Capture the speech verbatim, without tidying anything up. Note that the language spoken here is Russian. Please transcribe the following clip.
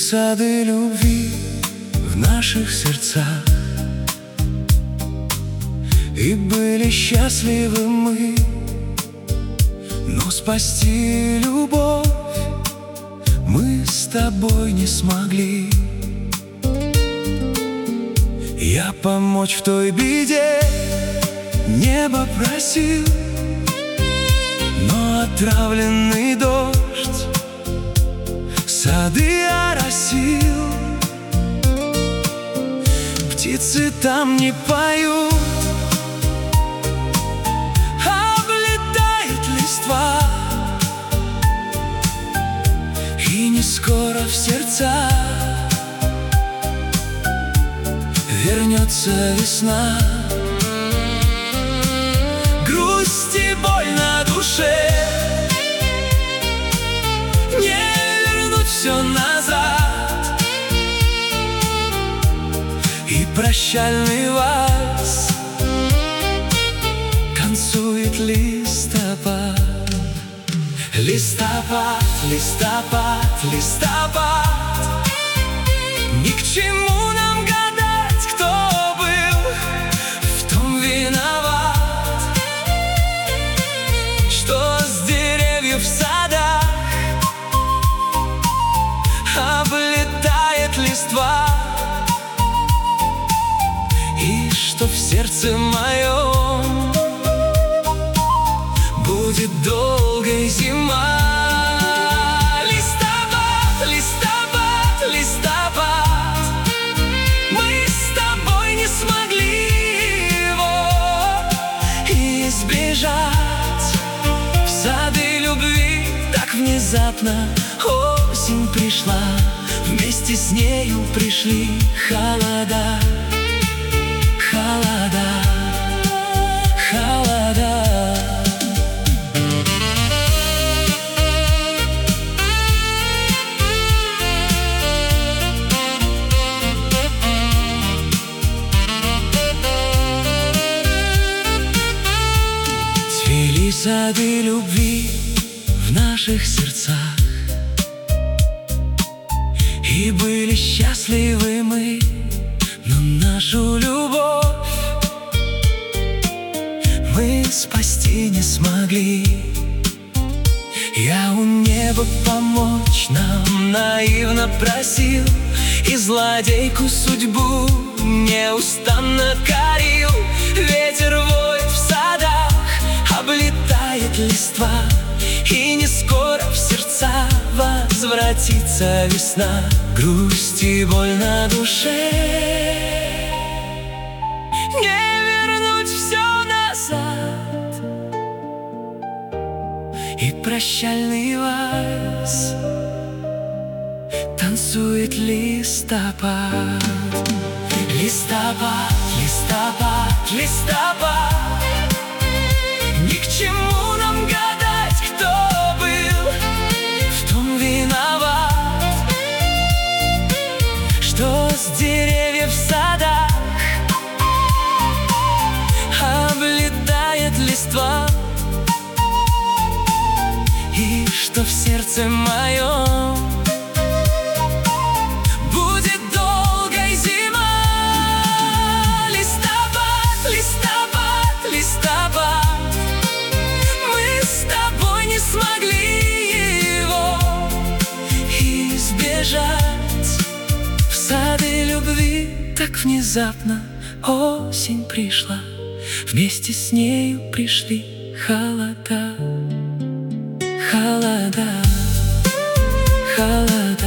сады любви в наших сердцах, и были счастливы мы, но спасти любовь мы с тобой не смогли. Я помочь в той беде небо просил, но отравленный дождь сады оросил. Птицы там не поют, облетает листва, и не скоро в сердца вернется весна. Грусть и боль на душе, не вернуть все назад, и прощальный вальс танцует листопад. Листопад, листопад, листопад, ни к чему нам гадать, кто был в том виноват, что с деревьев в садах облетает листва, и что в сердце моем будет долгая зима. Листопад, листопад, листопад, мы с тобой не смогли его избежать. В сады любви так внезапно осень пришла, вместе с нею пришли холода. Холода, холода. Цвели сады любви в наших сердцах, и были счастливы мы, но нашу любовь мы спасти не смогли. Я у неба помочь нам наивно просил, и злодейку судьбу неустанно корил. Ветер воет в садах, облетает листва, и не скоро в сердца возвратится весна. Грусть и боль на душе, не вернуть все назад, и прощальный вальс танцует листопад. Листопад, листопад, листопад, ни к чему нам гадать, кто был в том виноват, что с деревьев в садах облетает листва, и что в сердце моем будет долгая зима. Листопад, листопад, листопад, мы с тобой не смогли его избежать. В сады любви так внезапно осень пришла, вместе с нею пришли холода. Холода, холода.